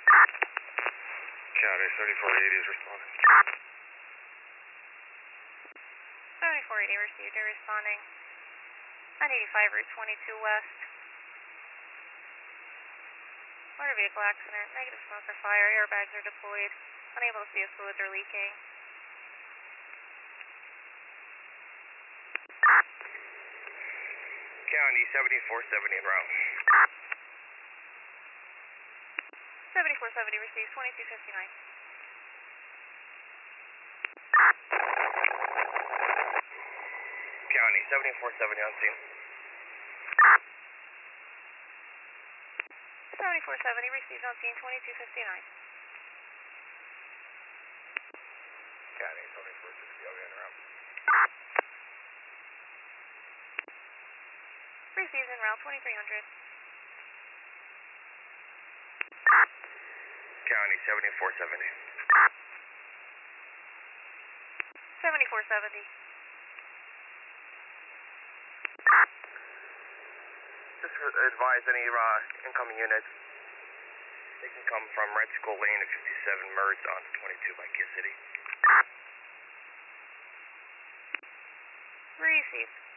County 7480 is responding. 7480 received, they're responding. 985 Route 22 West. Motor vehicle accident, negative smoke or fire, airbags are deployed. Unable to see if fluids are leaking. County 7470 en route. 7470 received, 2259. County 7470 on scene. 7470 received on scene, 2259. County 7460 en route. Received en route, 2300. County 7470. 7470. Just advise any incoming units. They can come from Red Skull Lane at 57 merged onto 22 by Kiss City. Received.